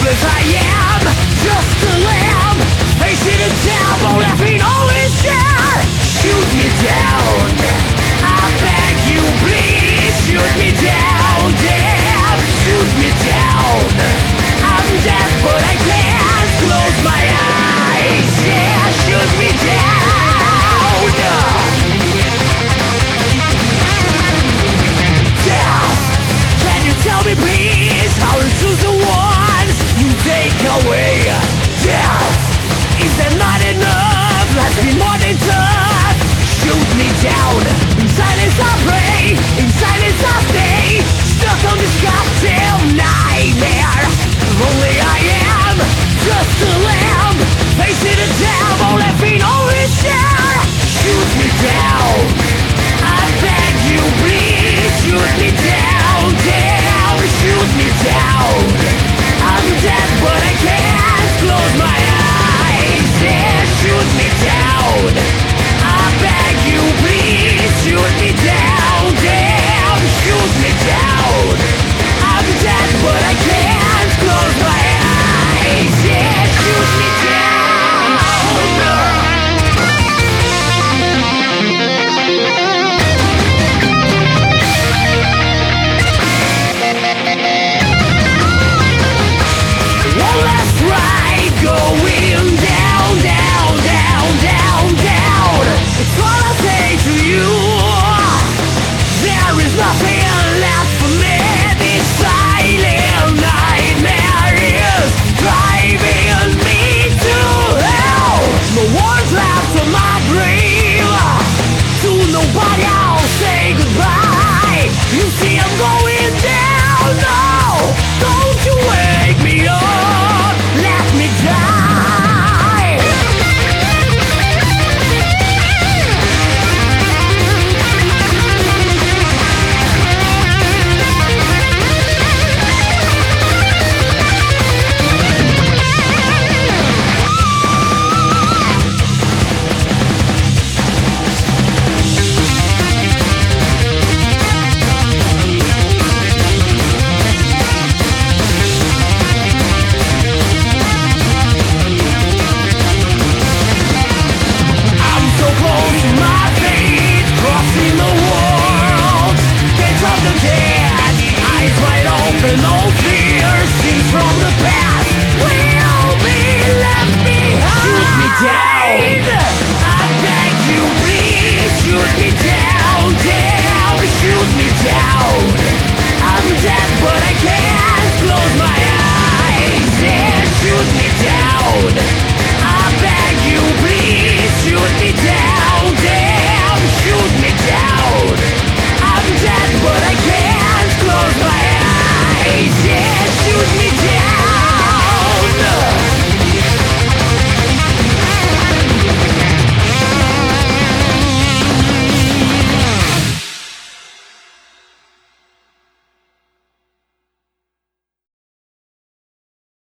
as I am, just a lamb, facing a devil, laughing all his share. Shoot me down, I beg you please, shoot me down, damn, shoot me down. I'm dead but I can't close my eyes, yeah, shoot me down. Death, can you tell me please how to choose the ones you take away? Death, is that not enough? Let's be more than tough. Shoot me down, in silence I pray, in silence I stay, stuck on this goddamn nightmare. Lonely I am, just a lamb, facing a devil, laughing all his share. Shoot me down, I beg you please, shoot me down, down, shoot me down. I'm dead but I can't close my eyes, yeah, shoot me down. I beg you please, shoot me down, damn, shoot me down. I'm dead but I can't close my eyes, yeah, shoot me down. One last ride going down, down, down, down, down. It's all I say to you. There is nothing left for me. This silent nightmare is driving me to hell. No words left on my grave. To nobody I'll say goodbye. You see I'm going down. No, don't you wake me up. Let me die. I'm so close to my fate, crossing the world, gates of the dead, eyes wide open, no fear, scenes from the past will be left behind. Shoot me down, I beg you please, shoot me down, down, shoot me down. I'm dead but I can't close my eyes, yeah, shoot me down. I beg you please, shoot me down, damn, shoot me down. I'm dead but I can't close my eyes, yeah, shoot me down.